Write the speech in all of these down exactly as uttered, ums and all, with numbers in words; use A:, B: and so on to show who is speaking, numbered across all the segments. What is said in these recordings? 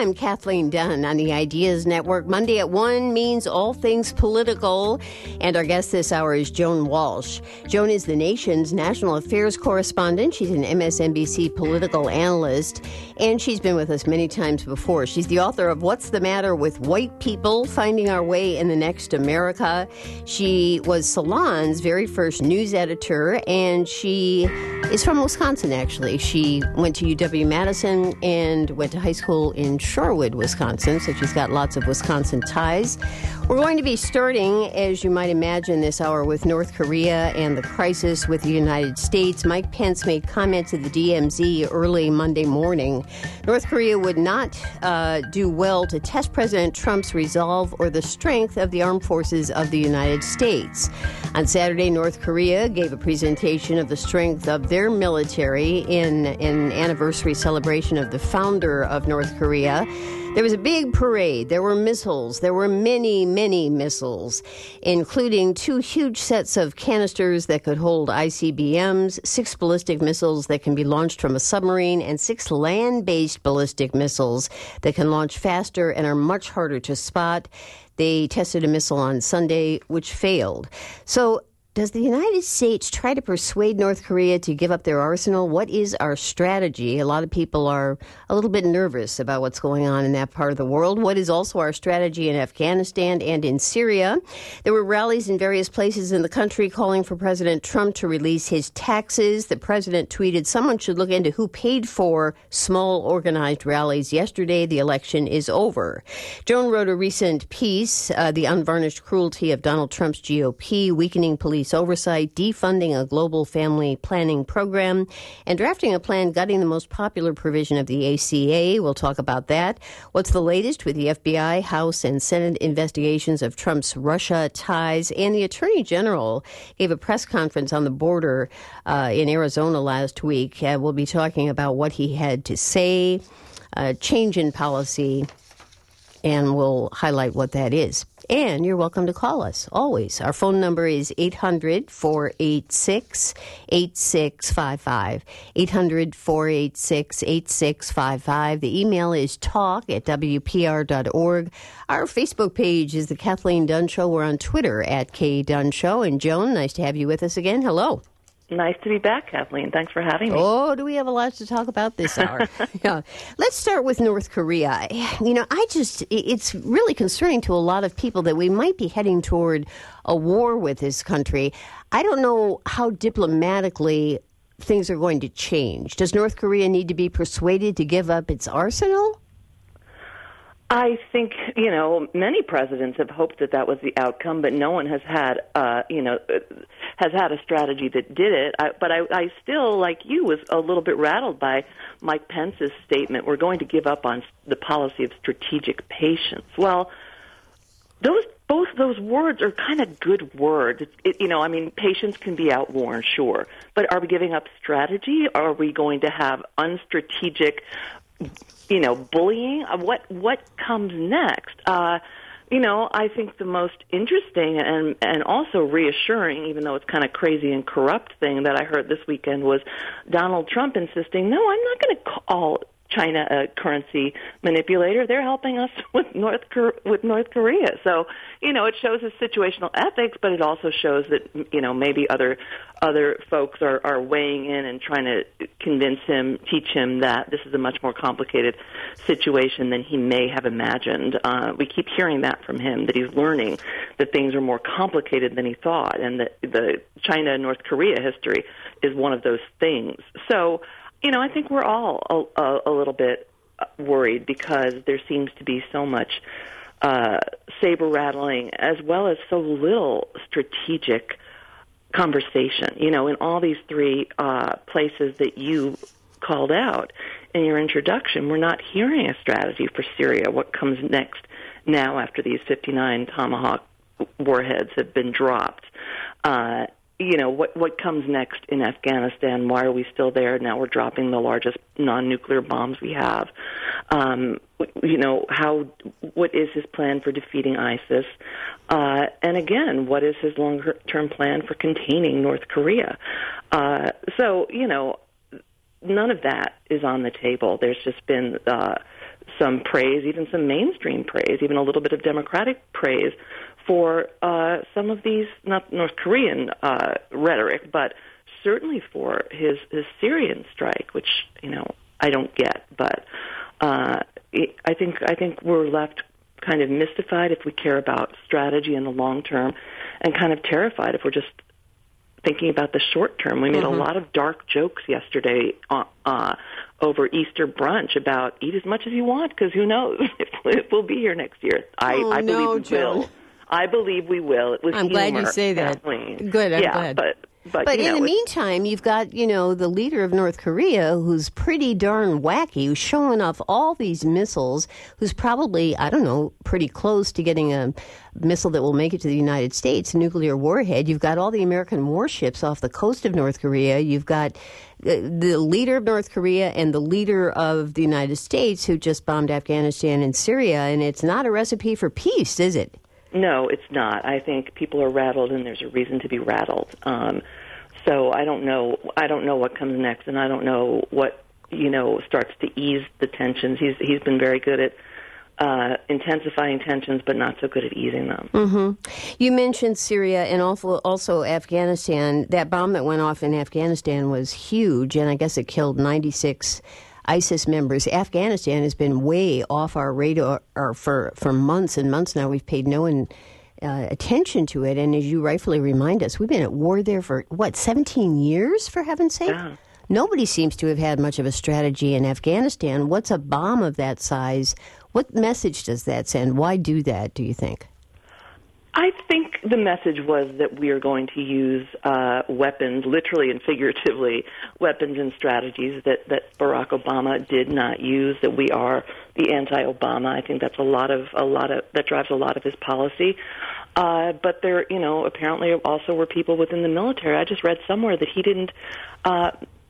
A: I'm Kathleen Dunn on the Ideas Network. Monday at one means all things political. And our guest this hour is Joan Walsh. Joan is the nation's national affairs correspondent. She's an M S N B C political analyst. And she's been with us many times before. She's the author of What's the Matter with White People? Finding Our Way in the Next America. She was Salon's very first news editor, and she is from Wisconsin, actually. She went to U W-Madison and went to high school in Shorewood, Wisconsin, so she's got lots of Wisconsin ties. We're going to be starting, as you might imagine, this hour with North Korea and the crisis with the United States. Mike Pence made comments at the D M Z early Monday morning. North Korea would not uh, do well to test President Trump's resolve or the strength of the armed forces of the United States. On Saturday, North Korea gave a presentation of the strength of their military in an anniversary celebration of the founder of North Korea. There was a big parade. There were missiles. There were many, many missiles, including two huge sets of canisters that could hold I C B Ms, six ballistic missiles that can be launched from a submarine, and six land-based ballistic missiles that can launch faster and are much harder to spot. They tested a missile on Sunday, which failed. So, does the United States try to persuade North Korea to give up their arsenal? What is our strategy? A lot of people are a little bit nervous about what's going on in that part of the world. What is also our strategy in Afghanistan and in Syria? There were rallies in various places in the country calling for President Trump to release his taxes. The president tweeted, someone should look into who paid for small organized rallies yesterday. The election is over. Joan wrote a recent piece, uh, The Unvarnished Cruelty of Donald Trump's G O P, Weakening Police Oversight, Defunding a Global Family Planning Program, and drafting a plan gutting the most popular provision of the A C A. We'll talk about that. What's the latest with the F B I, House, and Senate investigations of Trump's Russia ties? And the Attorney General gave a press conference on the border uh, in Arizona last week. Uh, we'll be talking about what he had to say, uh, change in policy, and we'll highlight what that is. And you're welcome to call us, always. Our phone number is eight hundred, four eight six, eight six five five, eight hundred, four eight six, eight six five five. The email is talk at W P R dot org. Our Facebook page is The Kathleen Dunn Show. We're on Twitter at K Dunn Show. And Joan, nice to have you with us again. Hello.
B: Nice to be back, Kathleen. Thanks for having me.
A: Oh, do we have a lot to talk about this hour? Yeah. Let's start with North Korea. You know, I just, it's really concerning to a lot of people that we might be heading toward a war with this country. I don't know how diplomatically things are going to change. Does North Korea need to be persuaded to give up its arsenal?
B: I think, you know, many presidents have hoped that that was the outcome, but no one has had, uh, you know, has had a strategy that did it. I, but I, I still, like you, was a little bit rattled by Mike Pence's statement, we're going to give up on the policy of strategic patience. Well, those both those words are kind of good words. It, it, you know, I mean, patience can be outworn, sure. But are we giving up strategy? Or are we going to have unstrategic, you know, bullying? What what comes next? Uh, you know, I think the most interesting and and also reassuring, even though it's kind of crazy and corrupt thing that I heard this weekend was Donald Trump insisting, no, I'm not going to call China a currency manipulator. They're helping us with North with North Korea. So, you know, it shows his situational ethics, but it also shows that, you know, maybe other other folks are, are weighing in and trying to convince him, teach him that this is a much more complicated situation than he may have imagined. Uh, we keep hearing that from him, that he's learning that things are more complicated than he thought, and that the China and North Korea history is one of those things. So, you know, I think we're all a, a, a little bit worried because there seems to be so much uh, saber-rattling as well as so little strategic conversation. You know, in all these three uh, places that you called out in your introduction, we're not hearing a strategy for Syria. What comes next now after these fifty-nine Tomahawk warheads have been dropped? Uh You know, what what comes next in Afghanistan? Why are we still there? Now we're dropping the largest non-nuclear bombs we have. Um, you know, how what is his plan for defeating ISIS? Uh, and again, what is his longer-term plan for containing North Korea? Uh, so, you know, none of that is on the table. There's just been uh, some praise, even some mainstream praise, even a little bit of Democratic praise for uh, some of these, not North Korean uh, rhetoric, but certainly for his, his Syrian strike, which, you know, I don't get. But uh, I think I think we're left kind of mystified if we care about strategy in the long term, and kind of terrified if we're just thinking about the short term. We made mm-hmm. a lot of dark jokes yesterday uh, uh, over Easter brunch about eat as much as you want, because who knows if, if we'll be here next year. I,
A: oh,
B: I believe
A: no,
B: we
A: Joan.
B: will. I believe we will. It was
A: I'm
B: humor,
A: glad you say that.
B: Kathleen.
A: Good, I'm
B: yeah,
A: glad.
B: But, but,
A: but
B: you
A: in
B: know,
A: the meantime, you've got, you know, the leader of North Korea who's pretty darn wacky, who's showing off all these missiles, who's probably, I don't know, pretty close to getting a missile that will make it to the United States, a nuclear warhead. You've got all the American warships off the coast of North Korea. You've got the leader of North Korea and the leader of the United States who just bombed Afghanistan and Syria, and it's not a recipe for peace, is it?
B: No, it's not. I think people are rattled, and there's a reason to be rattled. Um, so I don't know. I don't know what comes next, and I don't know what you know starts to ease the tensions. He's he's been very good at uh, intensifying tensions, but not so good at easing them.
A: Mm-hmm. You mentioned Syria and also also Afghanistan. That bomb that went off in Afghanistan was huge, and I guess it killed ninety-six ISIS members. Afghanistan has been way off our radar for, for months and months now. We've paid no in, uh, attention to it. And as you rightfully remind us, we've been at war there for, what, seventeen years, for heaven's sake?
B: Yeah.
A: Nobody seems to have had much of a strategy in Afghanistan. What's a bomb of that size? What message does that send? Why do that, do you think?
B: I think the message was that we are going to use uh, weapons, literally and figuratively, weapons and strategies that, that Barack Obama did not use. That we are the anti-Obama. I think that's a lot of a lot of that drives a lot of his policy. Uh, but there, you know, apparently also were people within the military. I just read somewhere that he didn't. Uh,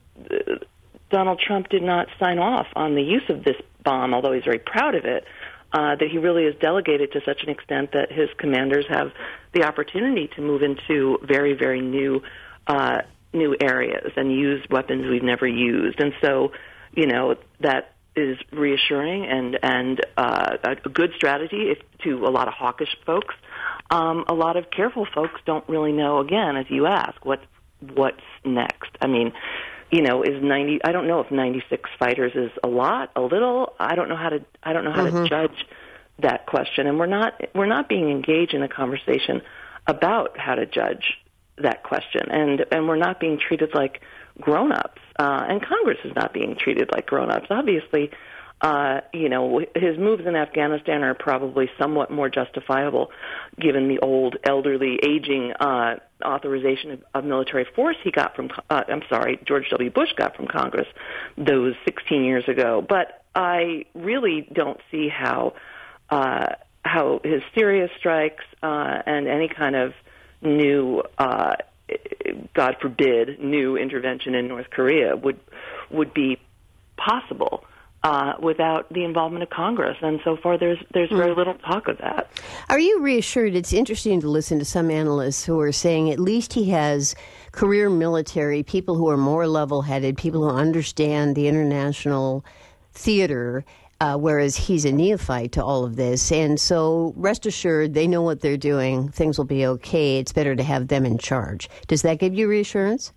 B: Donald Trump did not sign off on the use of this bomb, although he's very proud of it. Uh, that he really is delegated to such an extent that his commanders have the opportunity to move into very, very new uh, new areas and use weapons we've never used. And so, you know, that is reassuring and, and uh, a good strategy if, to a lot of hawkish folks. Um, a lot of careful folks don't really know, again, as you ask, what, what's next. I mean, you know, is ninety? I don't know if ninety-six fighters is a lot, a little. I don't know how to. I don't know how mm-hmm. to judge that question, and we're not. We're not being engaged in a conversation about how to judge that question, and and we're not being treated like grown-ups, uh, and Congress is not being treated like grown-ups. Obviously, uh, you know, his moves in Afghanistan are probably somewhat more justifiable, given the old, elderly, aging uh, authorization of, of military force he got from, uh, I'm sorry, George W. Bush got from Congress those sixteen years ago. But I really don't see how uh, how his Syria strikes uh, and any kind of new, uh, God forbid, new intervention in North Korea would would be possible Uh, without the involvement of Congress. And so far, there's there's very little talk of that.
A: Are you reassured? It's interesting to listen to some analysts who are saying at least he has career military, people who are more level-headed, people who understand the international theater, uh, whereas he's a neophyte to all of this. And so rest assured, they know what they're doing. Things will be okay. It's better to have them in charge. Does that give you reassurance?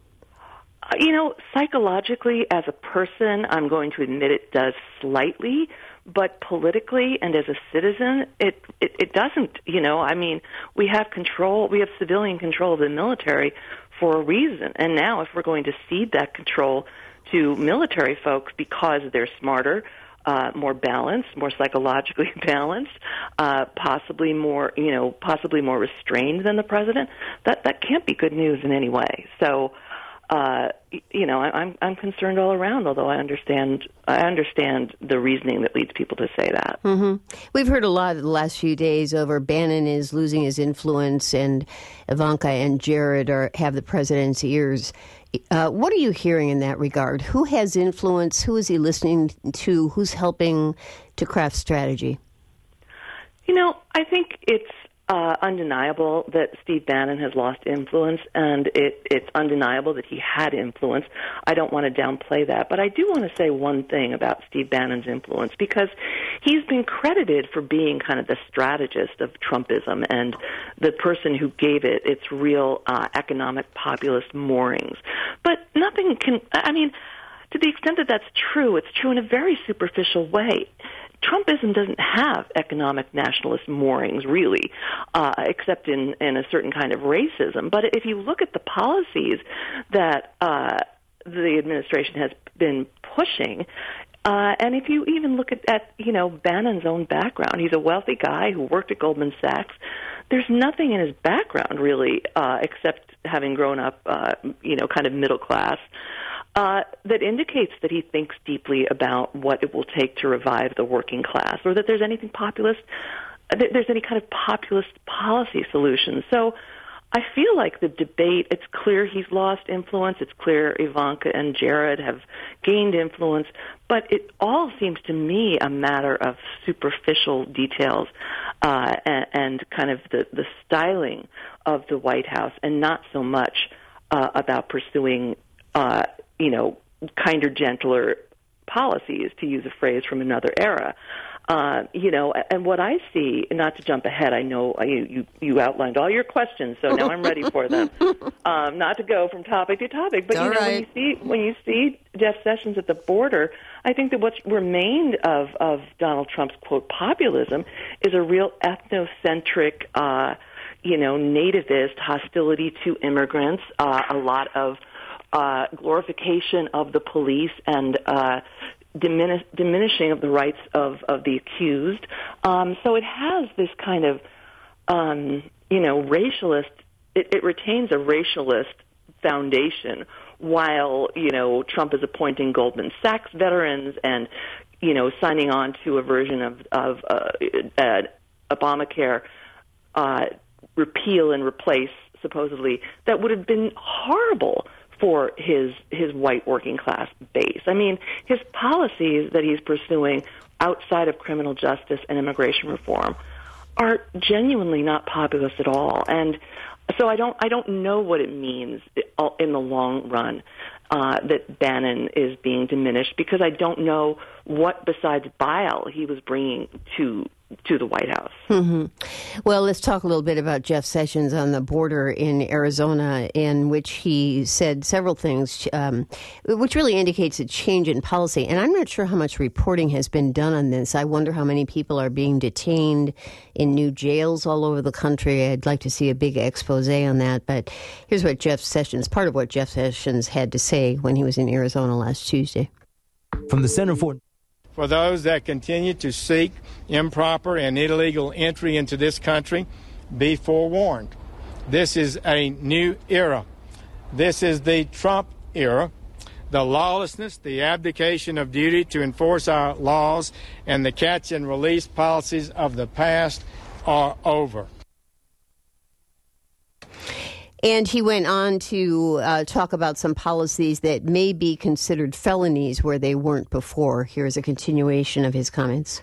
B: You know, psychologically, as a person, I'm going to admit it does slightly, but politically and as a citizen, it, it, it doesn't. You know, I mean, we have control, we have civilian control of the military for a reason. And now if we're going to cede that control to military folks because they're smarter, uh, more balanced, more psychologically balanced, uh, possibly more, you know, possibly more restrained than the president, that, that can't be good news in any way. So, Uh, you know, I'm I'm concerned all around. Although I understand, I understand the reasoning that leads people to say that.
A: Mm-hmm. We've heard a lot the last few days over Bannon is losing his influence, and Ivanka and Jared are have the president's ears. Uh, what are you hearing in that regard? Who has influence? Who is he listening to? Who's helping to craft strategy?
B: You know, I think it's uh, undeniable that Steve Bannon has lost influence, and it, it's undeniable that he had influence. I don't want to downplay that, but I do want to say one thing about Steve Bannon's influence, because he's been credited for being kind of the strategist of Trumpism and the person who gave it its real uh, economic populist moorings. But nothing can, I mean, to the extent that that's true, it's true in a very superficial way. Trumpism doesn't have economic nationalist moorings, really, uh, except in, in a certain kind of racism. But if you look at the policies that uh, the administration has been pushing, uh, and if you even look at, at, you know, Bannon's own background, he's a wealthy guy who worked at Goldman Sachs. There's nothing in his background, really, uh, except having grown up, uh, you know, kind of middle class, Uh, that indicates that he thinks deeply about what it will take to revive the working class, or that there's anything populist, that there's any kind of populist policy solution. So I feel like the debate, it's clear he's lost influence. It's clear Ivanka and Jared have gained influence, but it all seems to me a matter of superficial details uh, and, and kind of the, the styling of the White House, and not so much uh, about pursuing uh, you know, kinder, gentler policies, to use a phrase from another era. Uh, you know, and what I see, not to jump ahead, I know you, you, you outlined all your questions, so now I'm ready for them. Um, not to go from topic to topic, but, you know,
A: right.
B: when you see when you see Jeff Sessions at the border, I think that what's remained of, of Donald Trump's, quote, populism is a real ethnocentric, uh, you know, nativist hostility to immigrants, uh, a lot of Uh, glorification of the police, and uh, diminish, diminishing of the rights of, of the accused. Um, so it has this kind of, um, you know, racialist, it, it retains a racialist foundation, while, you know, Trump is appointing Goldman Sachs veterans and, you know, signing on to a version of, of uh, uh, Obamacare uh, repeal and replace, supposedly, that would have been horrible for his his white working class base. I mean, his policies that he's pursuing outside of criminal justice and immigration reform are genuinely not populist at all. And so I don't I don't know what it means in the long run uh, that Bannon is being diminished, because I don't know what besides bile he was bringing to to the White House.
A: Mm-hmm. Well, let's talk a little bit about Jeff Sessions on the border in Arizona, in which he said several things, um, which really indicates a change in policy. And I'm not sure how much reporting has been done on this. I wonder how many people are being detained in new jails all over the country. I'd like to see a big expose on that. But here's what Jeff Sessions, part of what Jeff Sessions had to say when he was in Arizona last Tuesday.
C: From the Center for...
D: For those that continue to seek improper and illegal entry into this country, be forewarned. This is a new era. This is the Trump era. The lawlessness, the abdication of duty to enforce our laws, and the catch and release policies of the past are over.
A: And he went on to uh, talk about some policies that may be considered felonies where they weren't before. Here's a continuation of his comments.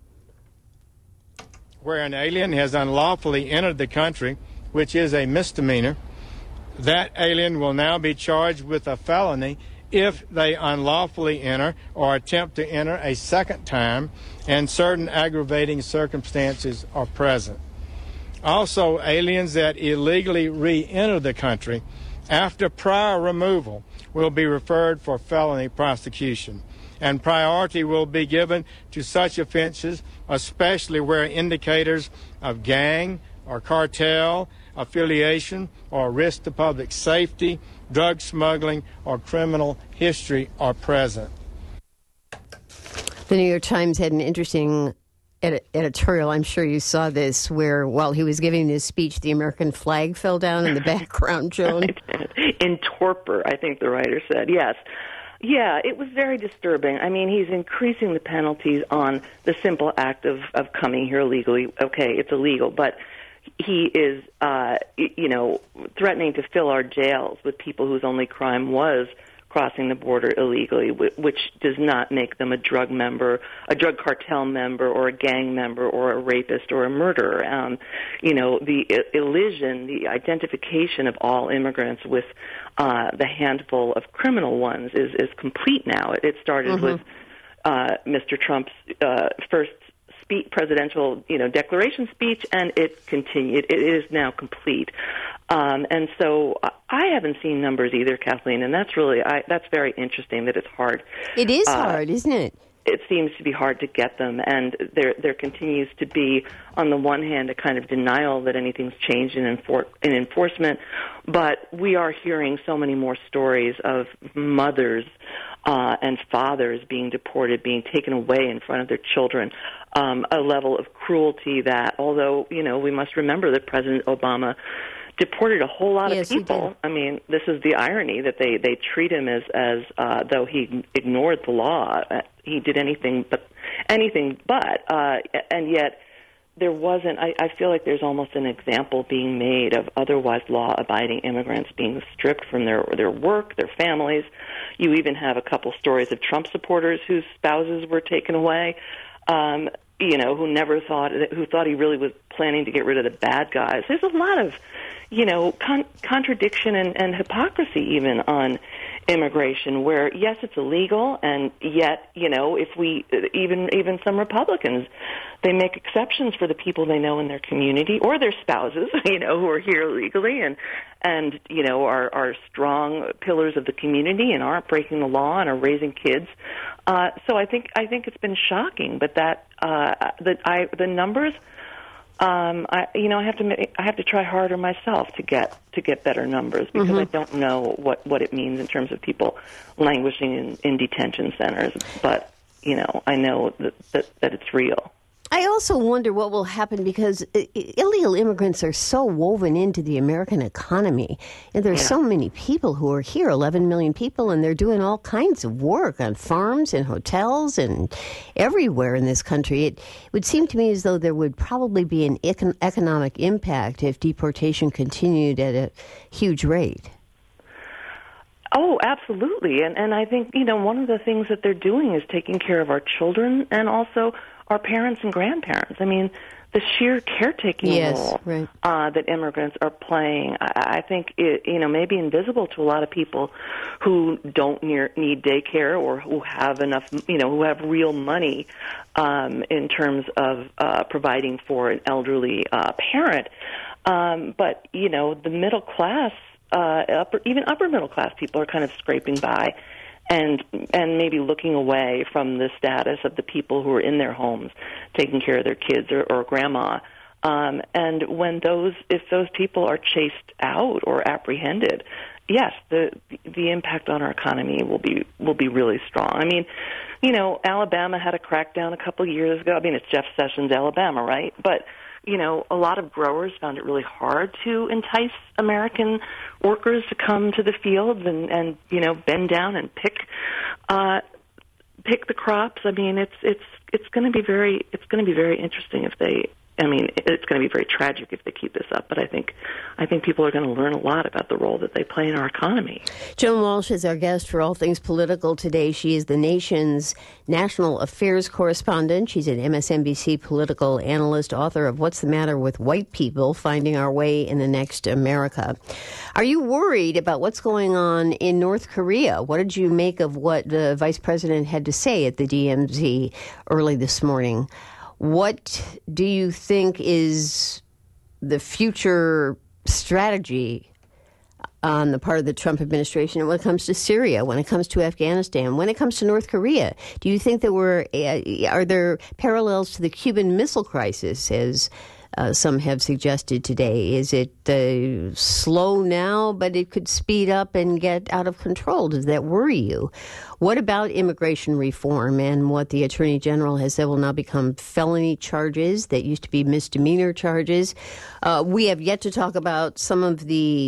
D: Where an alien has unlawfully entered the country, which is a misdemeanor, that alien will now be charged with a felony if they unlawfully enter or attempt to enter a second time and certain aggravating circumstances are present. Also, aliens that illegally re-enter the country after prior removal will be referred for felony prosecution, and priority will be given to such offenses, especially where indicators of gang or cartel affiliation or risk to public safety, drug smuggling, or criminal history are present.
A: The New York Times had an interesting ed- editorial, I'm sure you saw this, where while he was giving his speech, the American flag fell down in the background, Joan.
B: In torpor, I think the writer said, yes. Yeah, it was very disturbing. I mean, he's increasing the penalties on the simple act of, of coming here illegally. Okay, it's illegal, but he is, uh, you know, threatening to fill our jails with people whose only crime was crossing the border illegally, which does not make them a drug member, a drug cartel member, or a gang member, or a rapist, or a murderer. Um, you know, the elision, the identification of all immigrants with uh, the handful of criminal ones is, is complete now. It, it started mm-hmm. with uh, Mister Trump's uh, first speech, presidential, you know, declaration speech, and it continued. It is now complete. Um, and so I haven't seen numbers either, Kathleen, and that's really I, that's very interesting that it's hard.
A: It is
B: uh,
A: hard, isn't it?
B: It seems to be hard to get them, and there there continues to be, on the one hand, a kind of denial that anything's changed in, enfor- in enforcement, but we are hearing so many more stories of mothers uh, and fathers being deported, being taken away in front of their children, um, a level of cruelty that, although, you know, we must remember that President Obama deported a whole lot
A: yes,
B: of people. I mean, this is the irony that they, they treat him as as uh, though he ignored the law. He did anything but anything but, uh, and yet there wasn't. I, I feel like there's almost an example being made of otherwise law-abiding immigrants being stripped from their their work, their families. You even have a couple stories of Trump supporters whose spouses were taken away. Um, you know, who never thought, who thought he really was planning to get rid of the bad guys. There's a lot of, you know, con- contradiction and, and hypocrisy even on immigration, where yes, it's illegal, and yet, you know, if we even even some Republicans, they make exceptions for the people they know in their community or their spouses, you know, who are here illegally and and you know are are strong pillars of the community and aren't breaking the law and are raising kids. Uh, so I think I think it's been shocking, but that uh, that I the numbers. Um, I, you know, I have to I have to try harder myself to get to get better numbers because mm-hmm. I don't know what, what it means in terms of people languishing in, in detention centers. But you know, I know that, that that it's real.
A: I also wonder what will happen because illegal immigrants are so woven into the American economy. And there's yeah. so many people who are here, eleven million people, and they're doing all kinds of work on farms and hotels and everywhere in this country. It would seem to me as though there would probably be an econ- economic impact if deportation continued at a huge rate.
B: Oh, absolutely. And and I think, you know, one of the things that they're doing is taking care of our children and also our parents and grandparents. I mean, the sheer caretaking
A: yes,
B: role
A: right.
B: uh, that immigrants are playing, I, I think, it, you know, may be invisible to a lot of people who don't near, need daycare or who have enough, you know, who have real money um, in terms of uh, providing for an elderly uh, parent. Um, but, you know, the middle class, uh, upper, even upper middle class people are kind of scraping by. And and maybe looking away from the status of the people who are in their homes, taking care of their kids or, or grandma. Um, and when those, if those people are chased out or apprehended, yes, the the impact on our economy will be will be really strong. I mean, you know, Alabama had a crackdown a couple of years ago. I mean, it's Jeff Sessions, Alabama, right? But you know, a lot of growers found it really hard to entice American workers to come to the fields and, and you know, bend down and pick uh, pick the crops. I mean, it's it's it's going to be very it's going to be very interesting if they. I mean, it's going to be very tragic if they keep this up, but I think I think people are going to learn a lot about the role that they play in our economy.
A: Joan Walsh is our guest for All Things Political today. She is the nation's national affairs correspondent. She's an M S N B C political analyst, author of What's the Matter with White People? Finding Our Way in the Next America. Are you worried about what's going on in North Korea? What did you make of what the vice president had to say at the D M Z early this morning? What do you think is the future strategy on the part of the Trump administration when it comes to Syria, when it comes to Afghanistan, when it comes to North Korea? Do you think there were uh, are there parallels to the Cuban Missile Crisis, as uh, some have suggested today? Is it uh, slow now, but it could speed up and get out of control? Does that worry you? What about immigration reform and what the Attorney General has said will now become felony charges that used to be misdemeanor charges? Uh, we have yet to talk about some of the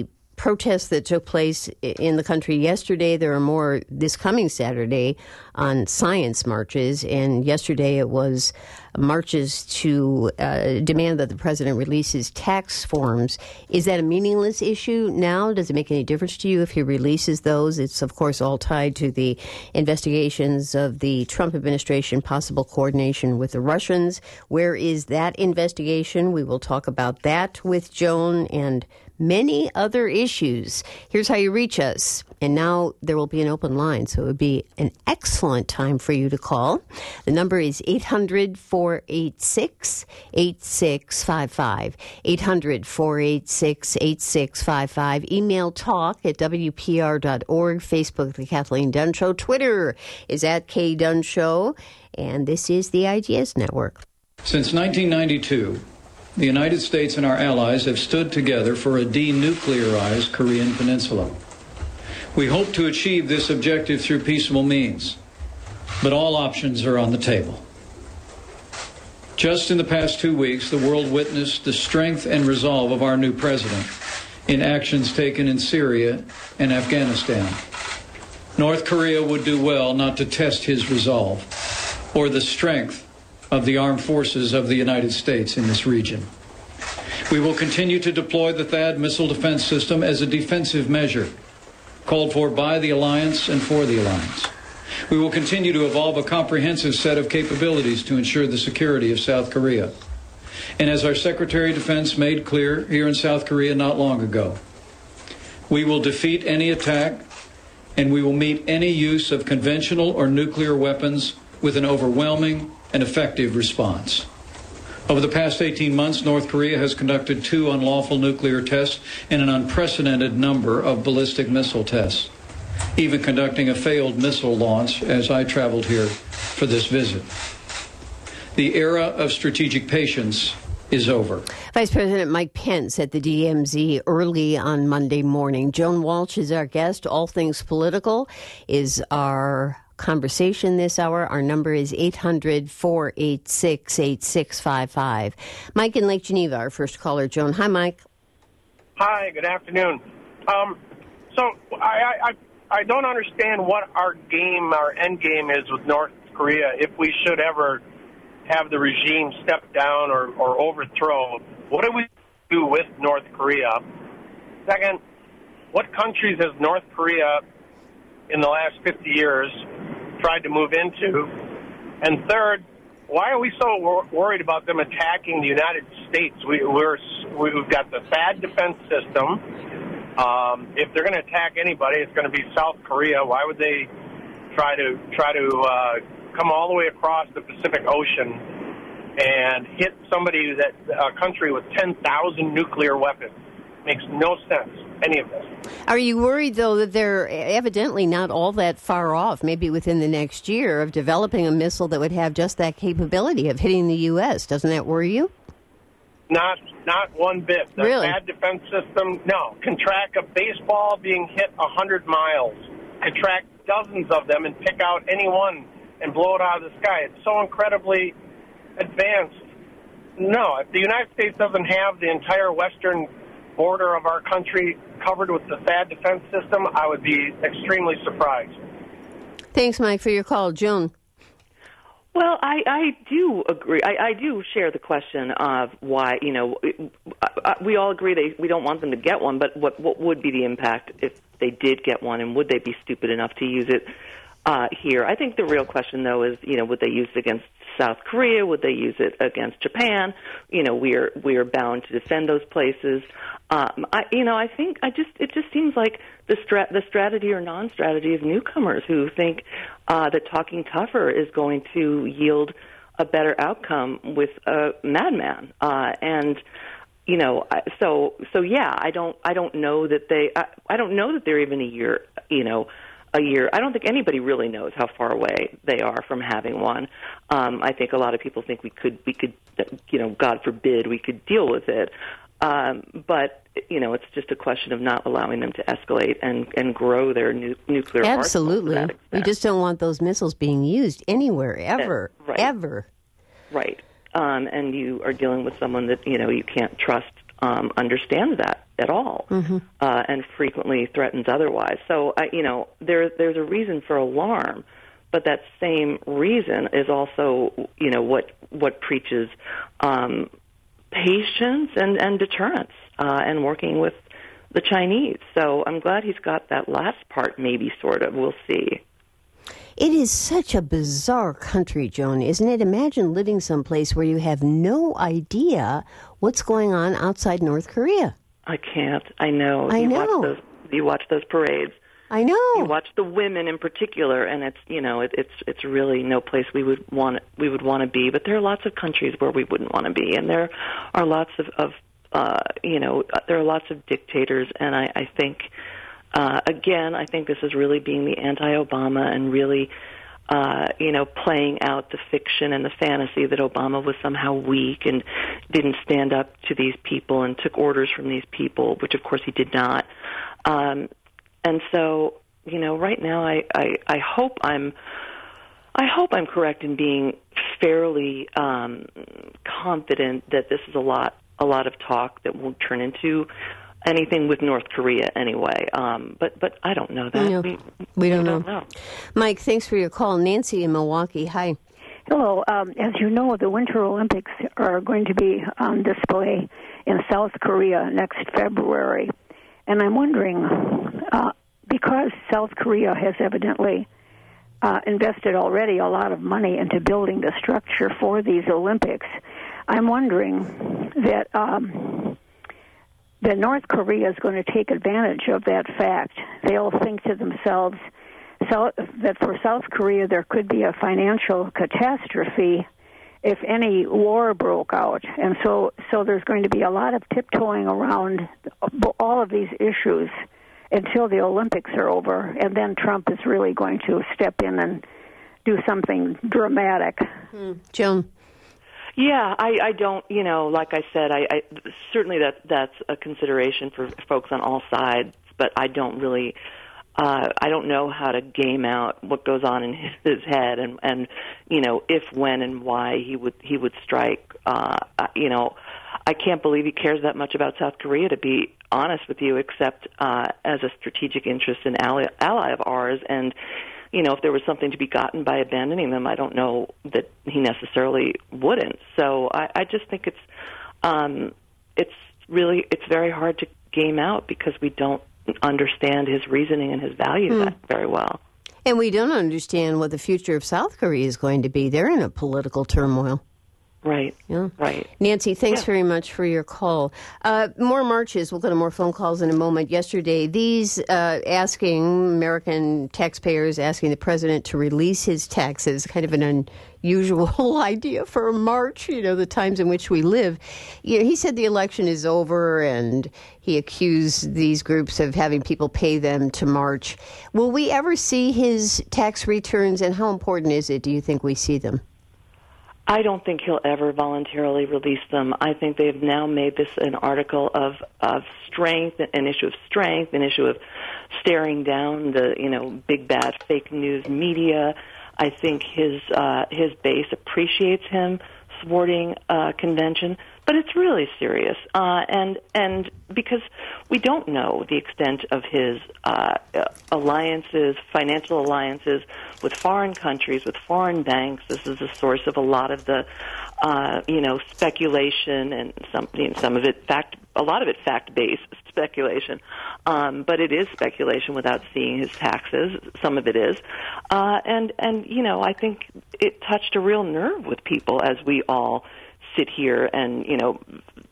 A: protests that took place in the country yesterday. There are more this coming Saturday on science marches, and yesterday it was marches to uh, demand that the president releases tax forms. Is that a meaningless issue now? Does it make any difference to you if he releases those? It's, of course, all tied to the investigations of the Trump administration, possible coordination with the Russians. Where is that investigation? We will talk about that with Joan and many other issues. Here's how you reach us. And now there will be an open line, so it would be an excellent time for you to call. The number is eight hundred, four eight six, eight six five five. eight hundred, four eight six, eight six five five. Email talk at W P R dot org. Facebook, The Kathleen Dunn Show. Twitter is at K Dunn Show. And this is the Ideas Network.
E: Since nineteen ninety-two, the United States and our allies have stood together for a denuclearized Korean peninsula. We hope to achieve this objective through peaceful means, but all options are on the table. Just in the past two weeks, the world witnessed the strength and resolve of our new president in actions taken in Syria and Afghanistan. North Korea would do well not to test his resolve or the strength of the armed forces of the United States in this region. We will continue to deploy the THAAD missile defense system as a defensive measure called for by the alliance and for the alliance. We will continue to evolve a comprehensive set of capabilities to ensure the security of South Korea. And as our Secretary of Defense made clear here in South Korea not long ago, we will defeat any attack and we will meet any use of conventional or nuclear weapons with an overwhelming and effective response. Over the past eighteen months, North Korea has conducted two unlawful nuclear tests and an unprecedented number of ballistic missile tests, even conducting a failed missile launch as I traveled here for this visit. The era of strategic patience is over.
A: Vice President Mike Pence at the D M Z early on Monday morning. Joan Walsh is our guest. All Things Political is our conversation this hour. Our number is eight hundred, four eight six, eight six five five. Mike in Lake Geneva, our first caller. Joan. Hi, Mike.
F: Hi, good afternoon. Um, so I, I, I don't understand what our game, our end game is with North Korea if we should ever have the regime step down or, or overthrow. What do we do with North Korea? Second, what countries has North Korea in the last fifty years tried to move into? And third, why are we so wor- worried about them attacking the United States? We, we're, we've got the THAAD defense system. Um, if they're going to attack anybody, it's going to be South Korea. Why would they try to try to uh, come all the way across the Pacific Ocean and hit somebody that a country with ten thousand nuclear weapons? Makes no sense, any of this.
A: Are you worried, though, that they're evidently not all that far off, maybe within the next year, of developing a missile that would have just that capability of hitting the U S? Doesn't that worry you?
F: Not not one bit. The
A: really?
F: THAAD defense system, no, can track a baseball being hit one hundred miles, can track dozens of them and pick out any one and blow it out of the sky. It's so incredibly advanced. No, if the United States doesn't have the entire western border of our country covered with the THAAD defense system, I would be extremely surprised.
A: Thanks, Mike, for your call. Joan.
B: Well, I, I do agree. I, I do share the question of why, you know, we all agree they, we don't want them to get one, but what, what would be the impact if they did get one, and would they be stupid enough to use it uh, here? I think the real question, though, is, you know, would they use it against South Korea? Would they use it against Japan? You know, we are we are bound to defend those places. Um, I, you know, I think I just it just seems like the stra- the strategy or non-strategy of newcomers who think uh, that talking tougher is going to yield a better outcome with a madman. Uh, and you know, so so yeah, I don't I don't know that they I, I don't know that they're even a year. You know. A year. I don't think anybody really knows how far away they are from having one. Um, I think a lot of people think we could, we could, you know, God forbid, we could deal with it. Um, but you know, it's just a question of not allowing them to escalate and, and grow their nu- nuclear arsenal.
A: Absolutely, we just don't want those missiles being used anywhere, ever,
B: uh, right.
A: ever.
B: Right, um, and you are dealing with someone that you know you can't trust. Um, understands that at all,
A: mm-hmm.
B: uh, and frequently threatens otherwise. So, I, you know, there there's a reason for alarm, but that same reason is also, you know, what what preaches um, patience and and deterrence uh, and working with the Chinese. So I'm glad he's got that last part, maybe, sort of. We'll see.
A: It is such a bizarre country, Joan, isn't it? Imagine living someplace where you have no idea what's going on outside North Korea.
B: I can't. I know.
A: I
B: you
A: know.
B: Watch those, you watch those parades.
A: I know.
B: You watch the women in particular, and it's you know it, it's it's really no place we would want we would want to be. But there are lots of countries where we wouldn't want to be, and there are lots of, of uh, you know there are lots of dictators, and I, I think. Uh, again, I think this is really being the anti-Obama and really, uh, you know, playing out the fiction and the fantasy that Obama was somehow weak and didn't stand up to these people and took orders from these people, which of course he did not. Um, and so, you know, right now I, I, I hope I'm, I hope I'm correct in being fairly um, confident that this is a lot, a lot of talk that won't turn into anything with North Korea anyway, um, but but I don't know that.
A: No,
B: we,
A: we don't,
B: we
A: know.
B: don't know.
A: Mike, thanks for your call. Nancy in Milwaukee, hi.
G: Hello. Um, as you know, the Winter Olympics are going to be on display in South Korea next February, and I'm wondering, uh, because South Korea has evidently uh, invested already a lot of money into building the structure for these Olympics, I'm wondering that um, that North Korea is going to take advantage of that fact. They'll think to themselves so, that for South Korea there could be a financial catastrophe if any war broke out. And so, so there's going to be a lot of tiptoeing around all of these issues until the Olympics are over, and then Trump is really going to step in and do something dramatic.
A: Hmm. Joan?
B: Yeah, I, I don't, you know, like I said, I, I certainly that that's a consideration for folks on all sides, but I don't really, uh, I don't know how to game out what goes on in his, his head, and, and you know, if, when, and why he would he would strike. Uh, you know, I can't believe he cares that much about South Korea, to be honest with you, except uh, as a strategic interest and ally, ally of ours, and. You know, if there was something to be gotten by abandoning them, I don't know that he necessarily wouldn't. So I, I just think it's um, it's really it's very hard to game out because we don't understand his reasoning and his values
A: hmm.
B: that very well.
A: And we don't understand what the future of South Korea is going to be. They're in a political turmoil.
B: Right.
A: Yeah.
B: Right.
A: Nancy, thanks
B: yeah.
A: very much for your call. Uh, more marches. We'll go to more phone calls in a moment. Yesterday, these uh, asking American taxpayers, asking the president to release his taxes, kind of an unusual idea for a march, you know, the times in which we live. You know, he said the election is over, and he accused these groups of having people pay them to march. Will we ever see his tax returns, and how important is it, do you think, we see them?
B: I don't think he'll ever voluntarily release them. I think they've now made this an article of, of strength, an issue of strength, an issue of staring down the, you know, big bad fake news media. I think his uh, his base appreciates him thwarting uh, convention, but it's really serious. Uh, and and because we don't know the extent of his uh, alliances, financial alliances with foreign countries, with foreign banks. This is a source of a lot of the, uh, you know, speculation and some, you know, some of it fact, a lot of it fact-based speculation. Um, but it is speculation without seeing his taxes. Some of it is, uh, and and you know, I think it touched a real nerve with people as we all sit here and, you know,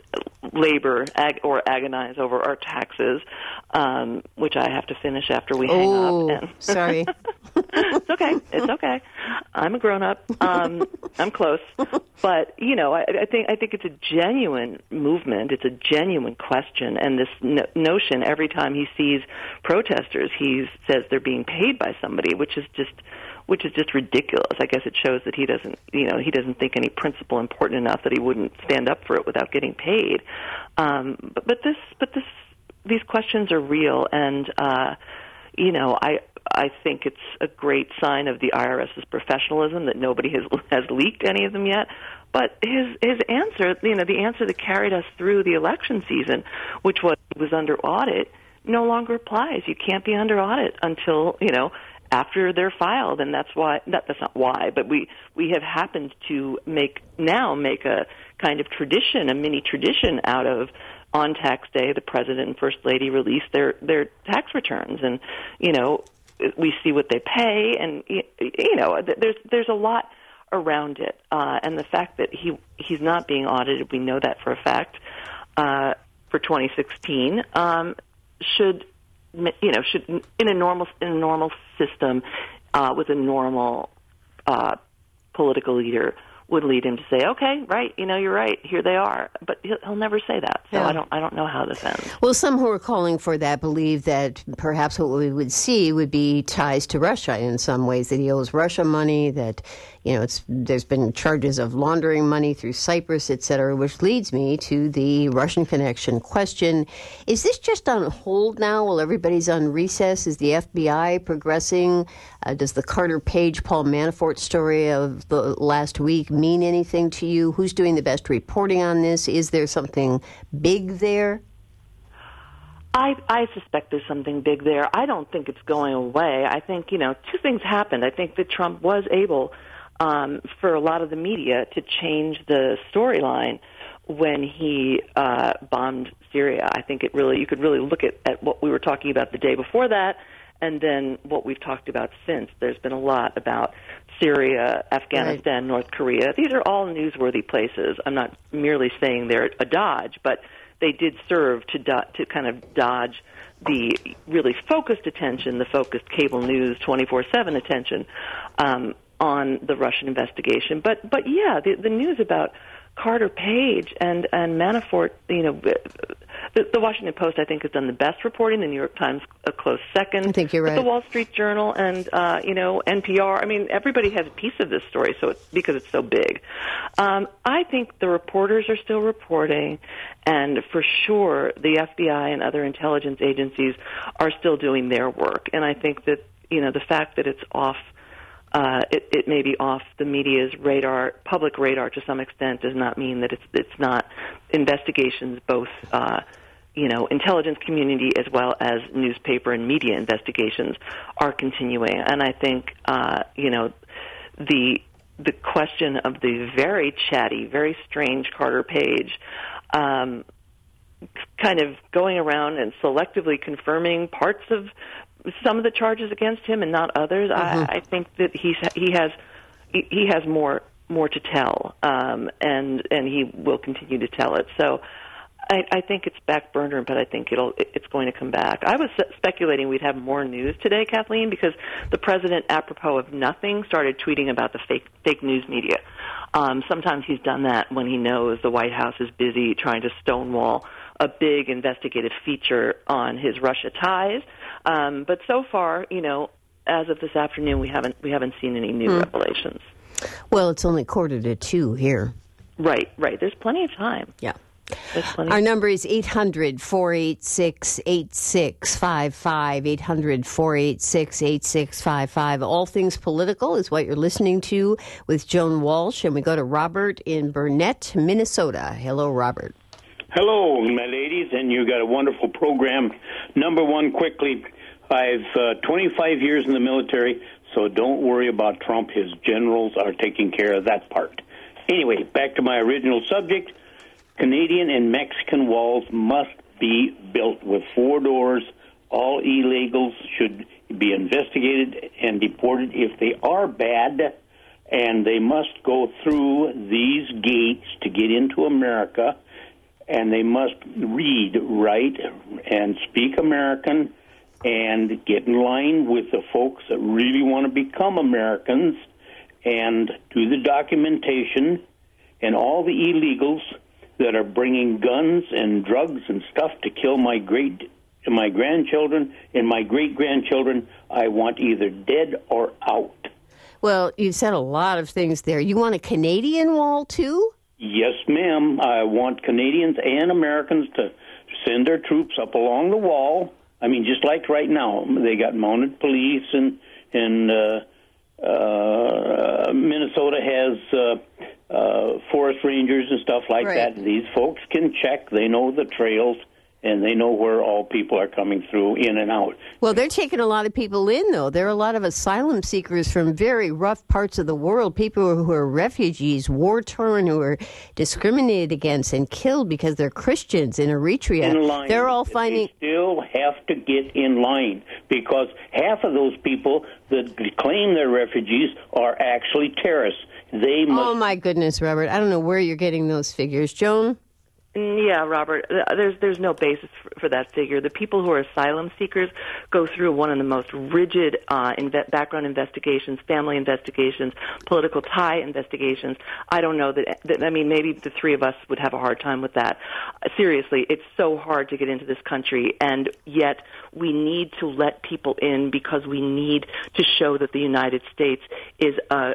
B: labor ag- or agonize over our taxes, um, which I have to finish after we hang
A: oh,
B: up. And
A: sorry.
B: It's okay. It's okay. I'm a grown-up. Um, I'm close. But, you know, I, I think I think it's a genuine movement. It's a genuine question. And this no- notion, every time he sees protesters, he says they're being paid by somebody, which is just which is just ridiculous. I guess it shows that he doesn't, you know, he doesn't think any principle important enough that he wouldn't stand up for it without getting paid. Um, but, but this, but this, these questions are real, and uh, you know, I I think it's a great sign of the IRS's professionalism that nobody has has leaked any of them yet. But his his answer, you know, the answer that carried us through the election season, which was was under audit, no longer applies. You can't be under audit until, you know, after they're filed, and that's why that, that's not why, but we we have happened to make now make a kind of tradition, a mini tradition out of on tax day, the president and first lady release their their tax returns, and you know we see what they pay, and you know there's there's a lot around it, uh, and the fact that he he's not being audited, we know that for a fact, uh, for twenty sixteen, um, should you know should in a normal in a normal system uh, with a normal uh, political leader would lead him to say, okay, right, you know, you're right, here they are. But he'll, he'll never say that. So yeah. I don't I don't know how this ends.
A: Well, some who are calling for that believe that perhaps what we would see would be ties to Russia in some ways, that he owes Russia money, that, you know, it's there's been charges of laundering money through Cyprus, et cetera, which leads me to the Russian connection question. Is this just on hold now while everybody's on recess? Is the F B I progressing? Uh, does the Carter Page, Paul Manafort story of the last week mean anything to you? Who's doing the best reporting on this? Is there something big there?
B: I, I suspect there's something big there. I don't think it's going away. I think, you know, two things happened. I think that Trump was able, um, for a lot of the media, to change the storyline when he uh, bombed Syria. I think it really, you could really look at, at what we were talking about the day before that, and then what we've talked about since. There's been a lot about Syria, Afghanistan, right. North Korea. These are all newsworthy places. I'm not merely saying they're a dodge, but they did serve to do, to kind of dodge the really focused attention, the focused cable news twenty-four seven attention um, on the Russian investigation. But but yeah, the, the news about Carter Page and, and Manafort, you know, the, the Washington Post, I think, has done the best reporting. The New York Times, a close second.
A: I think you're right.
B: But the Wall Street Journal and, uh, you know, N P R, I mean, everybody has a piece of this story so it's, because it's so big. Um, I think the reporters are still reporting, and for sure the F B I and other intelligence agencies are still doing their work. And I think that, you know, the fact that it's off Uh, it, it may be off the media's radar, public radar to some extent, does not mean that it's it's not. Investigations, both uh, you know, intelligence community as well as newspaper and media investigations, are continuing. And I think uh, you know the the question of the very chatty, very strange Carter Page, um, kind of going around and selectively confirming parts of some of the charges against him and not others. Mm-hmm. I, I think that he's he has he has more more to tell, um, and and he will continue to tell it. So I, I think it's back burner, but I think it'll it's going to come back. I was speculating we'd have more news today, Kathleen, because the president, apropos of nothing, started tweeting about the fake fake news media. Um, sometimes he's done that when he knows the White House is busy trying to stonewall a big investigative feature on his Russia ties. Um, but so far, you know, as of this afternoon, we haven't we haven't seen any new hmm. revelations.
A: Well, it's only quarter to two here.
B: Right, right. There's plenty of time.
A: Yeah. Our number is eight hundred, four eight six, eight six five five, eight hundred, four eight six, eight six five five. All Things Political is what you're listening to with Joan Walsh, and we go to Robert in Burnett, Minnesota. Hello, Robert.
H: Hello, my ladies, and you got a wonderful program. Number one, quickly, I've uh, twenty-five years in the military, so don't worry about Trump. His generals are taking care of that part. Anyway, back to my original subject. Canadian and Mexican walls must be built with four doors. All illegals should be investigated and deported if they are bad, and they must go through these gates to get into America, and they must read, write, and speak American and get in line with the folks that really want to become Americans and do the documentation, and all the illegals that are bringing guns and drugs and stuff to kill my great, my grandchildren and my great-grandchildren, I want either dead or out.
A: Well, you said a lot of things there. You want a Canadian wall, too?
H: Yes, ma'am. I want Canadians and Americans to send their troops up along the wall I mean, just like right now, they got mounted police, and and uh, uh, Minnesota has uh, uh, forest rangers and stuff like
A: right.
H: that. These folks can check. They know the trails, and they know where all people are coming through, in and out.
A: Well, they're taking a lot of people in, though. There are a lot of asylum seekers from very rough parts of the world, people who are refugees, war-torn, who are discriminated against and killed because they're Christians in Eritrea.
H: In line.
A: They're all finding...
H: They still have to get in line, because half of those people that claim they're refugees are actually terrorists. They must...
A: Oh, my goodness, Robert. I don't know where you're getting those figures. Joan?
B: Yeah, Robert, there's there's no basis for, for that figure. The people who are asylum seekers go through one of the most rigid uh, inve- background investigations, family investigations, political tie investigations. I don't know that, that, I mean, maybe the three of us would have a hard time with that. Uh, seriously, it's so hard to get into this country, and yet we need to let people in because we need to show that the United States is a,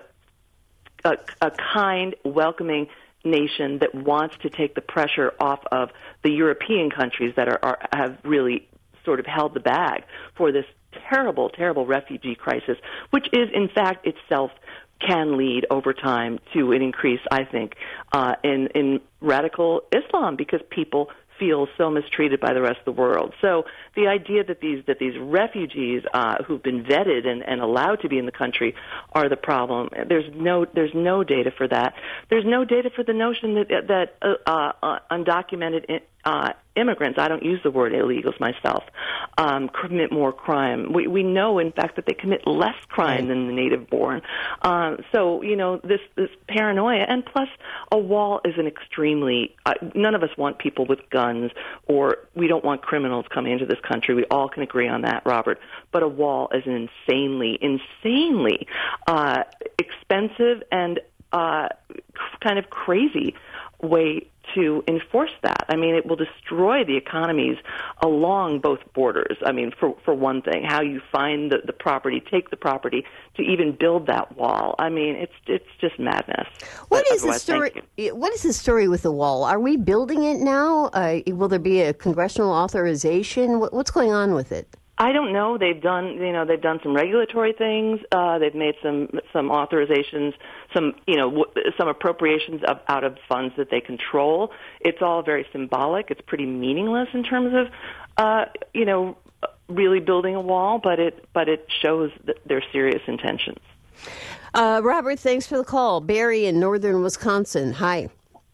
B: a, a kind, welcoming nation that wants to take the pressure off of the European countries that are, are have really sort of held the bag for this terrible, terrible refugee crisis, which is, in fact, itself can lead over time to an increase, I think, uh, in, in radical Islam, because people feel so mistreated by the rest of the world. So the idea that these that these refugees uh, who've been vetted and, and allowed to be in the country are the problem, there's no there's no data for that. There's no data for the notion that that uh, uh, undocumented uh, immigrants, I don't use the word illegals myself, um, commit more crime. We we know, in fact, that they commit less crime than the native born. Um, so, you know, this, this paranoia, and plus a wall is an extremely, uh, none of us want people with guns, or we don't want criminals coming into this country. We all can agree on that, Robert. But a wall is an insanely, insanely uh, expensive and uh, kind of crazy way to enforce that. I mean, it will destroy the economies along both borders. I mean, for for one thing, how you find the, the property, take the property, to even build that wall. I mean, it's it's just madness.
A: What is the story? What is the story with the wall? Are we building it now? Uh, will there be a congressional authorization? What, what's going on with it?
B: I don't know. They've done, you know, they've done some regulatory things. Uh, they've made some some authorizations, some, you know, w- some appropriations of, out of funds that they control. It's all very symbolic. It's pretty meaningless in terms of, uh, you know, really building a wall. But it but it shows that their serious intentions.
A: Uh, Robert, thanks for the call. Barry in northern Wisconsin. Hi.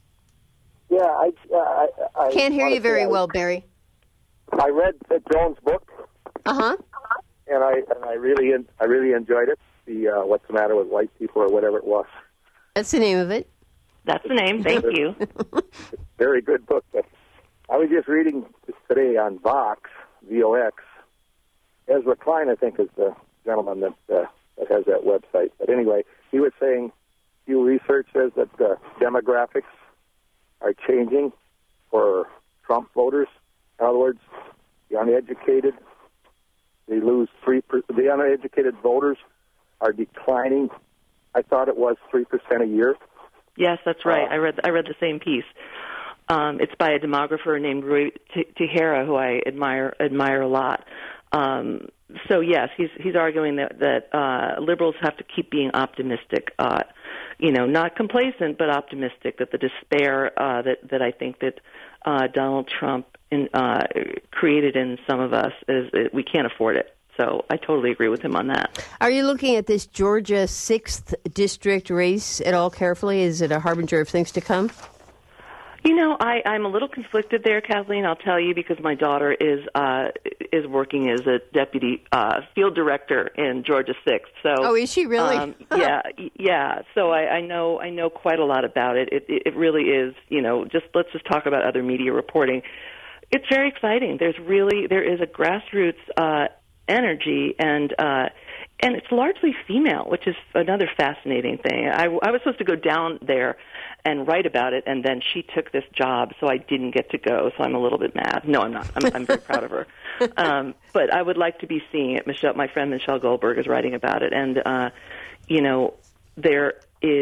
I: Yeah, I, uh, I, I
A: can't hear you very
I: I,
A: well, Barry.
I: I read Joan's book.
A: Uh huh.
I: And I and I really I really enjoyed it. The uh, What's the Matter with White People, or whatever it was.
A: That's the name of it.
B: That's the name. Thank you.
I: Very good book. But I was just reading today on Vox, V O X. Ezra Klein, I think, is the gentleman that uh, that has that website. But anyway, he was saying, Pew Research says that the demographics are changing for Trump voters. In other words, the uneducated. They lose three. Per, the uneducated voters are declining. I thought it was three percent a year.
B: Yes, that's right. Uh, I read. I read the same piece. Um, it's by a demographer named Rui Tejera, who I admire admire a lot. Um, so yes, he's he's arguing that that uh, liberals have to keep being optimistic. Uh, you know, not complacent, but optimistic. That the despair uh, that that I think that uh, Donald Trump in, uh, created in some of us is, is we can't afford it. So I totally agree with him on that.
A: Are you looking at this Georgia sixth District race at all carefully? Is it a harbinger of things to come?
B: You know, I, I'm a little conflicted there, Kathleen, I'll tell you, because my daughter is uh, is working as a deputy uh, field director in Georgia sixth. So,
A: oh, is she really?
B: um, yeah, yeah. So I, I know I know quite a lot about it. It, it really is, you know, just let's just talk about other media reporting. It's very exciting. There's really there is a grassroots uh, energy, and uh, and it's largely female, which is another fascinating thing. I, I was supposed to go down there and write about it, and then she took this job, so I didn't get to go, so I'm a little bit mad. No, I'm not. I'm, I'm very proud of her. Um, but I would like to be seeing it. Michelle, my friend Michelle Goldberg is writing about it, and, uh, you know, there is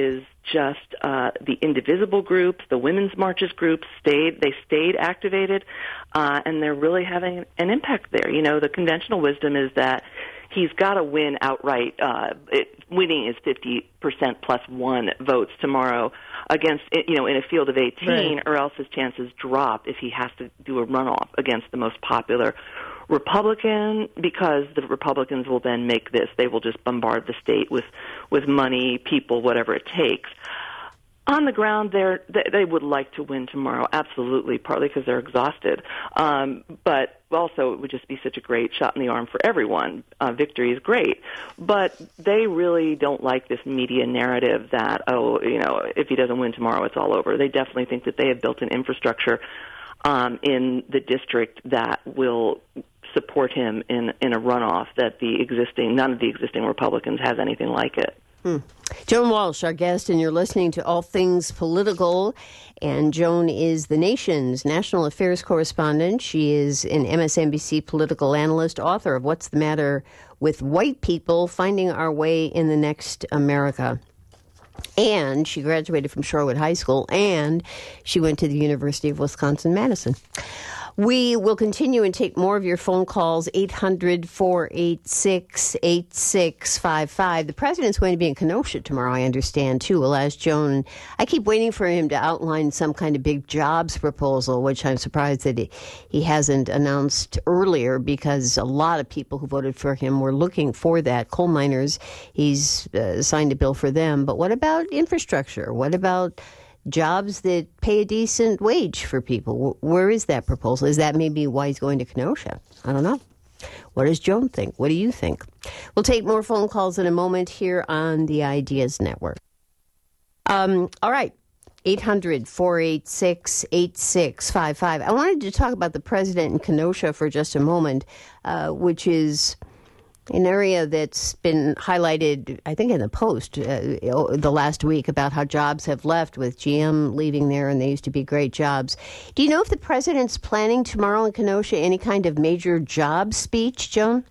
B: just uh, the indivisible groups, the women's marches groups stayed. They stayed activated, uh, and they're really having an impact there. You know, the conventional wisdom is that he's got to win outright. Uh, it, winning is fifty percent plus one votes tomorrow against, you know, in a field of eighteen, right, or else his chances drop if he has to do a runoff against the most popular Republican, because the Republicans will then make this. They will just bombard the state with, with money, people, whatever it takes. On the ground, they're, they, they would like to win tomorrow, absolutely, partly because they're exhausted. Um, but also, it would just be such a great shot in the arm for everyone. Uh, victory is great. But they really don't like this media narrative that, oh, you know, if he doesn't win tomorrow, it's all over. They definitely think that they have built an infrastructure um, in the district that will support him in, in a runoff that the existing, none of the existing Republicans has anything like it.
A: Hmm. Joan Walsh, our guest, and you're listening to All Things Political. And Joan is the nation's national affairs correspondent. She is an M S N B C political analyst, author of What's the Matter with White People, Finding Our Way in the Next America. And she graduated from Shorewood High School, and she went to the University of Wisconsin-Madison. We will continue and take more of your phone calls, eight hundred, four eight six, eight six five five. The president's going to be in Kenosha tomorrow, I understand, too. We'll ask Joan. I keep waiting for him to outline some kind of big jobs proposal, which I'm surprised that he, he hasn't announced earlier, because a lot of people who voted for him were looking for that. Coal miners, he's uh, signed a bill for them. But what about infrastructure? What about jobs that pay a decent wage for people? Where is that proposal? Is that maybe why he's going to Kenosha? I don't know. What does Joan think? What do you think? We'll take more phone calls in a moment here on the Ideas Network. Um, all right. eight hundred, four eight six, eight six five five. I wanted to talk about the president in Kenosha for just a moment, uh, which is an area that's been highlighted, I think, in the Post uh, the last week about how jobs have left, with G M leaving there, and they used to be great jobs. Do you know if the president's planning tomorrow in Kenosha any kind of major job speech, Joan?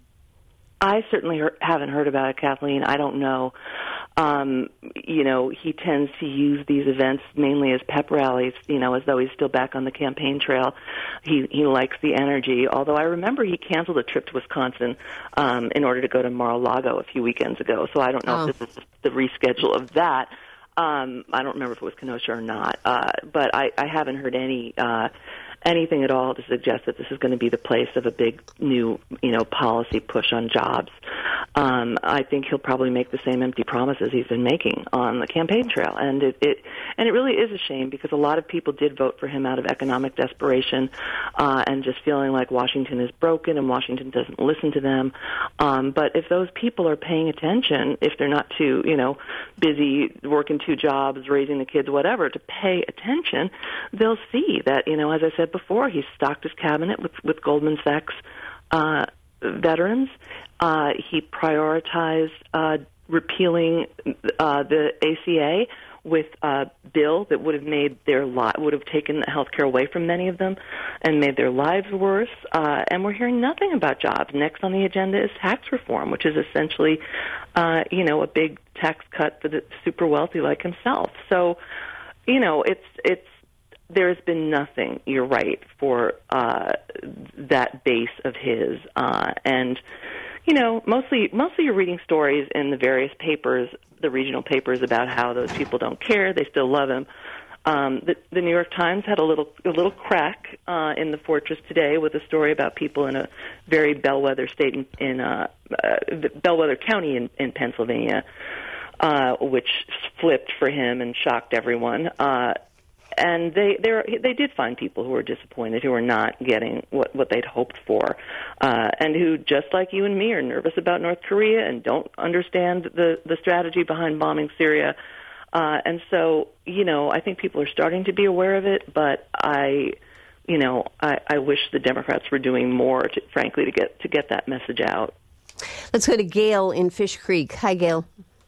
B: I certainly he- haven't heard about it, Kathleen. I don't know. Um, you know, he tends to use these events mainly as pep rallies, you know, as though he's still back on the campaign trail. He he likes the energy, although I remember he canceled a trip to Wisconsin um, in order to go to Mar-a-Lago a few weekends ago, so I don't know oh. if this is the reschedule of that. Um, I don't remember if it was Kenosha or not, uh, but I, I haven't heard any uh, anything at all to suggest that this is going to be the place of a big new, you know, policy push on jobs. Um, I think he'll probably make the same empty promises he's been making on the campaign trail, and it, it and it really is a shame, because a lot of people did vote for him out of economic desperation uh, and just feeling like Washington is broken and Washington doesn't listen to them. Um, but if those people are paying attention, if they're not too, you know, busy working two jobs, raising the kids, whatever, to pay attention, they'll see that, you know, as I said before, he's stocked his cabinet with, with Goldman Sachs uh, veterans. Uh, he prioritized uh, repealing uh, the A C A with a bill that would have made their li- would have taken health care away from many of them and made their lives worse. Uh, and we're hearing nothing about jobs. Next on the agenda is tax reform, which is essentially, uh, you know, a big tax cut for the super wealthy like himself. So, you know, it's it's. There's been nothing, you're right, for uh, that base of his. Uh, and, you know, mostly mostly you're reading stories in the various papers, the regional papers, about how those people don't care, they still love him. Um, the, the New York Times had a little a little crack uh, in the Fortress today with a story about people in a very bellwether state in, in uh, uh, bellwether county in, in Pennsylvania, uh, which flipped for him and shocked everyone. Uh, And they they did find people who were disappointed, who were not getting what, what they'd hoped for, uh, and who, just like you and me, are nervous about North Korea and don't understand the, the strategy behind bombing Syria. Uh, and so, you know, I think people are starting to be aware of it, but I, you know, I, I wish the Democrats were doing more, to, frankly, to get to get that message out.
A: Let's go to Gail in Fish Creek. Hi, Gail.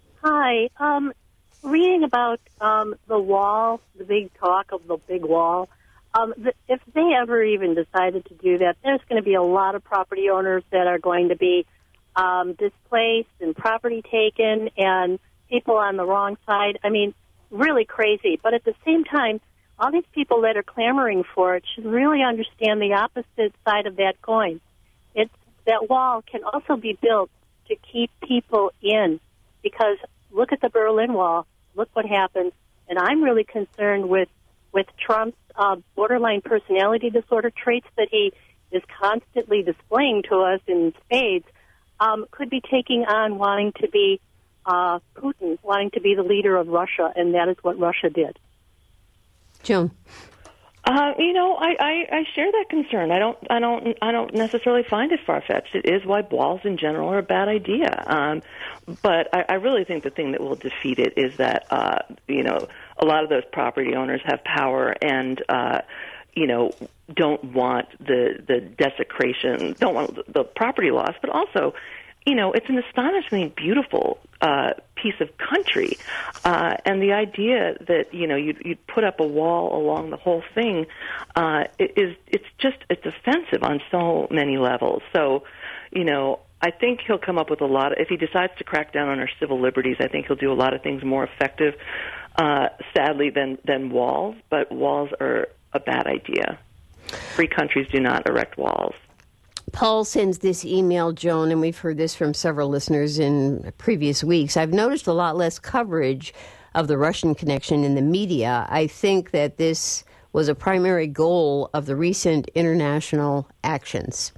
J: Hi. Um, reading about um, the wall, the big talk of the big wall, um, the, if they ever even decided to do that, there's going to be a lot of property owners that are going to be um, displaced and property taken and people on the wrong side. I mean, really crazy. But at the same time, all these people that are clamoring for it should really understand the opposite side of that coin. It's that wall can also be built to keep people in, because look at the Berlin Wall. Look what happened. And I'm really concerned with, with Trump's uh, borderline personality disorder traits that he is constantly displaying to us in spades, um, could be taking on wanting to be uh, Putin, wanting to be the leader of Russia, and that is what Russia did.
A: Joan.
B: Uh, you know, I, I, I share that concern. I don't, I don't, I don't necessarily find it far-fetched. It is why walls in general are a bad idea. Um, but I, I really think the thing that will defeat it is that, uh, you know, a lot of those property owners have power and, uh, you know, don't want the the desecration, don't want the property loss, but also, you know, it's an astonishingly beautiful uh, piece of country, uh, and the idea that, you know, you'd, you'd put up a wall along the whole thing uh, is it's just it's offensive on so many levels. So, you know, I think he'll come up with a lot of, if he decides to crack down on our civil liberties, I think he'll do a lot of things more effective, uh, sadly, than than walls. But walls are a bad idea. Free countries do not erect walls.
A: Paul sends this email, Joan, and we've heard this from several listeners in previous weeks. I've noticed a lot less coverage of the Russian connection in the media. I think that this was a primary goal of the recent international actions.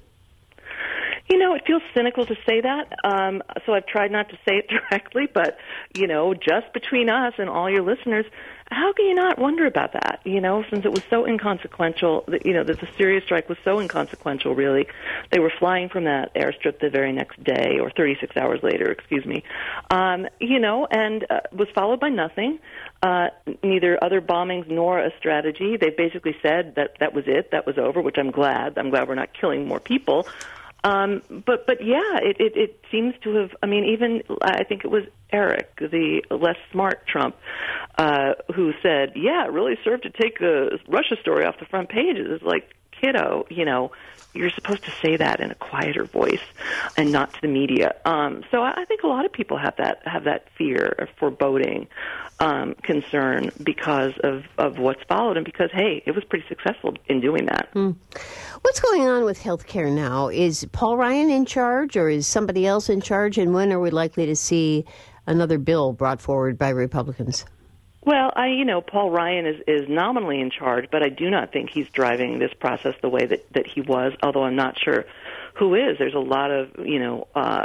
B: You know, it feels cynical to say that, um, so I've tried not to say it directly, but, you know, just between us and all your listeners, how can you not wonder about that, you know, since it was so inconsequential, that, you know, that the Syria strike was so inconsequential, really. They were flying from that airstrip the very next day, or thirty-six hours later, excuse me, um, you know, and uh, was followed by nothing, uh, neither other bombings nor a strategy. They basically said that that was it, that was over, which I'm glad. I'm glad we're not killing more people. Um, but, but yeah, it, it, it seems to have, I mean, even, I think it was Eric, the less smart Trump, uh, who said, yeah, it really served to take the Russia story off the front pages. It's like, kiddo, you know, you're supposed to say that in a quieter voice and not to the media. Um, so I, I think a lot of people have that, have that fear or foreboding, um, concern because of, of what's followed and because, hey, it was pretty successful in doing that.
A: Hmm. What's going on with health care now? Is Paul Ryan in charge or is somebody else in charge? And when are we likely to see another bill brought forward by Republicans?
B: Well, I, you know, Paul Ryan is, is nominally in charge, but I do not think he's driving this process the way that, that he was, although I'm not sure who is. There's a lot of, you know, uh,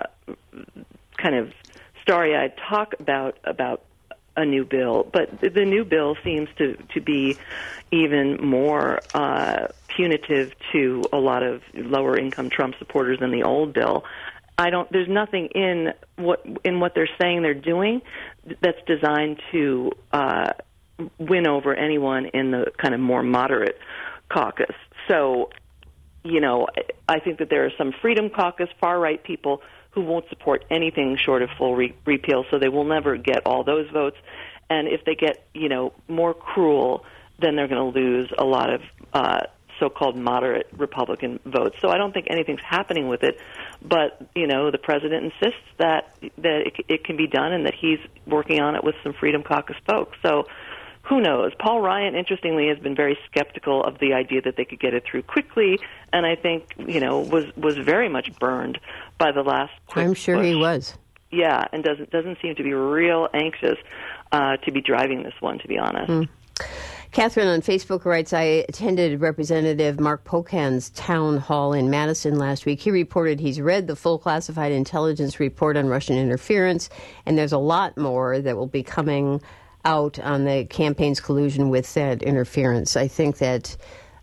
B: kind of starry-eyed talk about, about a new bill, but the new bill seems to, to be even more uh, punitive to a lot of lower-income Trump supporters than the old bill. I don't. There's nothing in what in what they're saying they're doing that's designed to uh, win over anyone in the kind of more moderate caucus. So, you know, I think that there are some Freedom Caucus far-right people who won't support anything short of full re- repeal, so they will never get all those votes. And if they get, you know, more cruel, then they're going to lose a lot of uh, so-called moderate Republican votes. So I don't think anything's happening with it. But, you know, the president insists that that it, it can be done and that he's working on it with some Freedom Caucus folks. So who knows? Paul Ryan, interestingly, has been very skeptical of the idea that they could get it through quickly, and I think, you know, was was very much burned by the last quick
A: I'm sure
B: push.
A: he was.
B: Yeah, and doesn't doesn't seem to be real anxious uh, to be driving this one, to be honest.
A: Mm. Catherine on Facebook writes, I attended Representative Mark Pocan's town hall in Madison last week. He reported he's read the full classified intelligence report on Russian interference, and there's a lot more that will be coming out on the campaign's collusion with that interference. I think that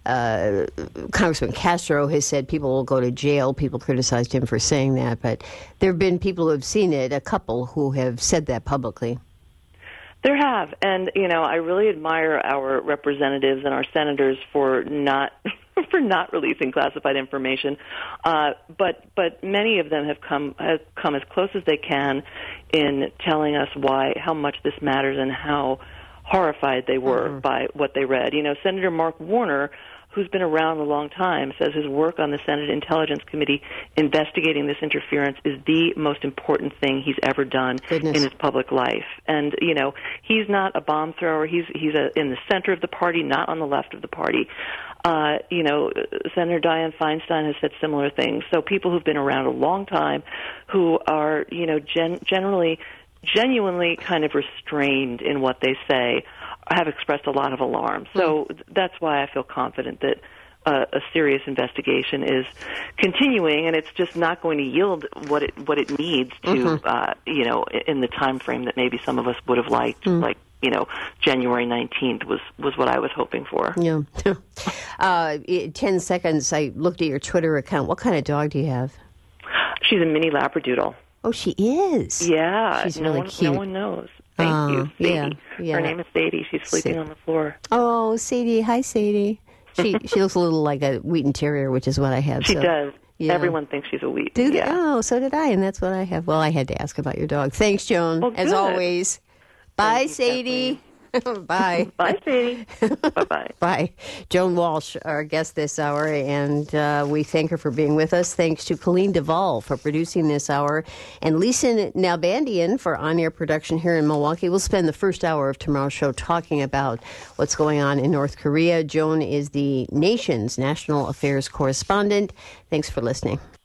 A: uh, Congressman Castro has said people will go to jail. People criticized him for saying that, but there have been people who have seen it, a couple who have said that publicly.
B: There have, and, you know, I really admire our representatives and our senators for not for not releasing classified information, uh, but but many of them have come have come as close as they can in telling us why how much this matters and how horrified they were mm-hmm. by what they read. You know, Senator Mark Warner, who's been around a long time, says his work on the Senate Intelligence Committee investigating this interference is the most important thing he's ever done
A: Goodness.
B: in his public life. And, you know, he's not a bomb thrower. He's he's a, in the center of the party, not on the left of the party. Uh, you know, Senator Dianne Feinstein has said similar things. So people who've been around a long time, who are, you know, gen- generally, genuinely kind of restrained in what they say, have expressed a lot of alarm. So mm. that's why I feel confident that uh, a serious investigation is continuing, and it's just not going to yield what it what it needs to, mm-hmm. uh, you know, in the time frame that maybe some of us would have liked, mm. like, you know, January nineteenth was, was what I was hoping for.
A: Yeah. uh, ten seconds, I looked at your Twitter account. What kind of dog do you have?
B: She's a mini Labradoodle.
A: Oh, she is?
B: Yeah.
A: She's
B: no
A: really
B: one,
A: cute.
B: No one knows. Thank
A: uh,
B: you, Sadie.
A: Yeah, yeah.
B: Her name is Sadie. She's sleeping
A: Sa-
B: on the floor.
A: Oh, Sadie. Hi, Sadie. She she looks a little like a Wheaten Terrier, which is what I have.
B: She
A: so.
B: does.
A: Yeah.
B: Everyone thinks she's a Wheaten.
A: Do they?
B: Yeah.
A: Oh, so did I, and that's what I have. Well, I had to ask about your dog. Thanks, Joan,
B: well,
A: as always. Bye,
B: you,
A: Sadie. Bye.
B: Bye, Sadie. Bye-bye.
A: Bye. Joan Walsh, our guest this hour, and uh, we thank her for being with us. Thanks to Colleen Duvall for producing this hour, and Lisa Nalbandian for on-air production here in Milwaukee. We'll spend the first hour of tomorrow's show talking about what's going on in North Korea. Joan is the nation's national affairs correspondent. Thanks for listening.